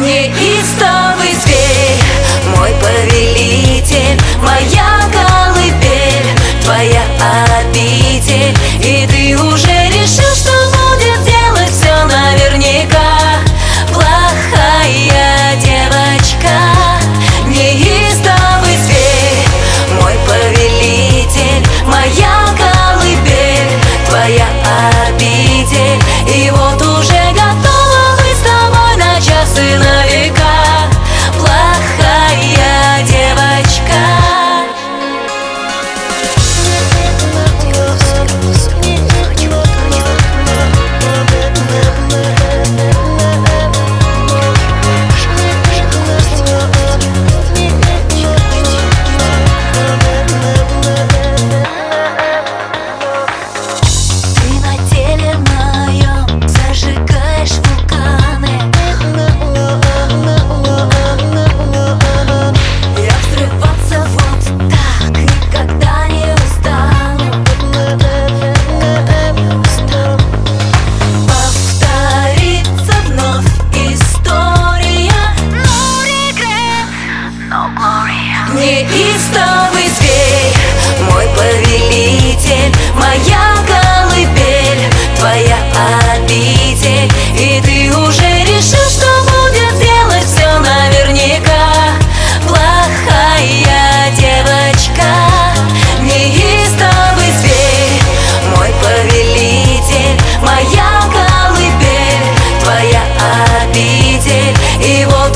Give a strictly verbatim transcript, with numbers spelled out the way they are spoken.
Неистовый зверь, мой повелитель, моя колыбель, твоя обитель. И ты уже решил, что будет делать все наверняка. Плохая девочка. Неистовый зверь, мой повелитель, моя колыбель, твоя обитель. И вот уже готова быть с тобой на час и на века. Плохая девочка. Неистовый зверь, мой повелитель, моя колыбель, твоя обитель. И ты уже решил, что будет делать все наверняка. Плохая девочка. Неистовый зверь, мой повелитель, моя колыбель, твоя обитель. И вот